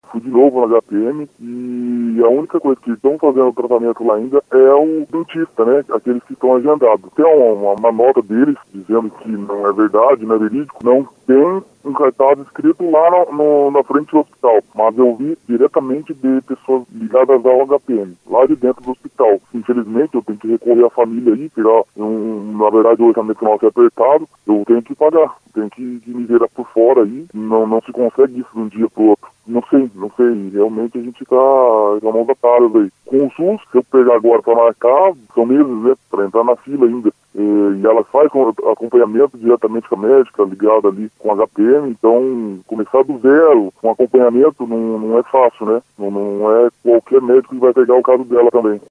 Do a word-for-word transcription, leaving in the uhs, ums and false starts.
fui de novo no H P M e a única coisa que estão fazendo tratamento lá ainda é o dentista, né? Aqueles que estão agendados. Tem uma, uma nota deles dizendo que não é verdade, não é verídico, não tem um cartaz escrito lá no, no, na frente do hospital, mas eu vi diretamente de pessoas ligadas ao H P M, lá de dentro do hospital. Infelizmente, eu tenho que recorrer à família aí, pegar, um, na verdade, o orçamento nosso é apertado, eu tenho que pagar, tenho que, que me virar por fora aí, não, não se consegue isso de um dia pro outro. Não sei, não sei, realmente a gente tá com a mão atadas aí. Com o SUS, se eu pegar agora para marcar, são meses, né, para entrar na fila ainda. E ela faz acompanhamento diretamente com a médica, ligada ali com a H P M, então começar do zero, com acompanhamento não, não é fácil, né? Não, não é qualquer médico que vai pegar o caso dela também.